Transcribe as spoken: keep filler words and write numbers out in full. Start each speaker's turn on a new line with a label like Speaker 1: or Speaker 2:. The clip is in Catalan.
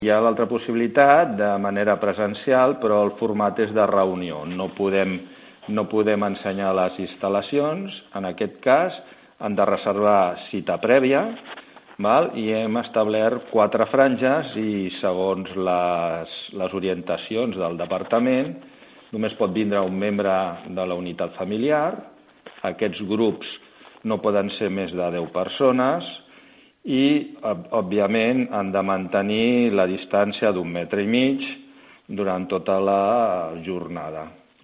Speaker 1: Hi ha l'altra possibilitat de manera presencial, però el format és de reunió. No podem, no podem ensenyar les instal·lacions. En aquest cas, han de reservar cita prèvia, val? I hem establert quatre franges i segons les, les orientacions del departament només pot vindre un membre de la unitat familiar. Aquests grups no poden ser més de deu persones i, òbviament, han de mantenir la distància d'un metre i mig durant tota la jornada.